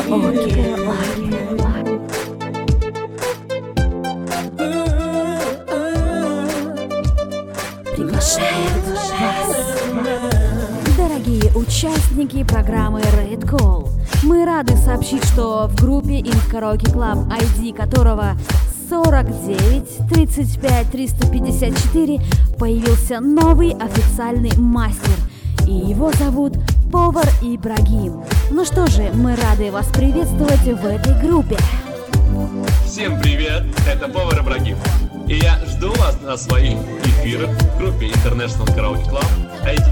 караоке приглашает вас. Дорогие участники программы Red Call, мы рады сообщить, что в группе Int Karaoke Club, ID которого 49 35 354, появился новый официальный мастер, и его зовут Повар Ибрагим. Ну что же, мы рады вас приветствовать в этой группе. Всем привет, это Повар Ибрагим, и я жду вас на своих эфирах в группе International Karaoke Club ID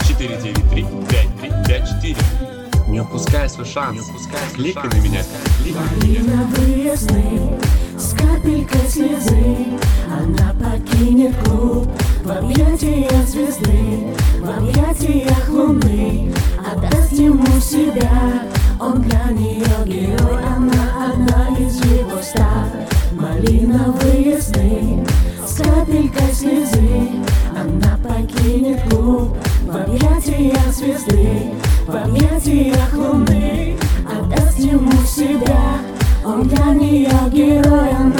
493-5354. Не упускай свой шанс, кликай на меня. Малиновые сны с капелькой слезы, она покинет клуб в объятиях звезды, в объятиях луны, отдаст ему себя. Он для нее герой, она одна из его ста. Малиновые сны с капелькой слезы, она покинет клуб в объятиях звезды, в объятиях луны, отдаст ему себя. Он для нее герой, она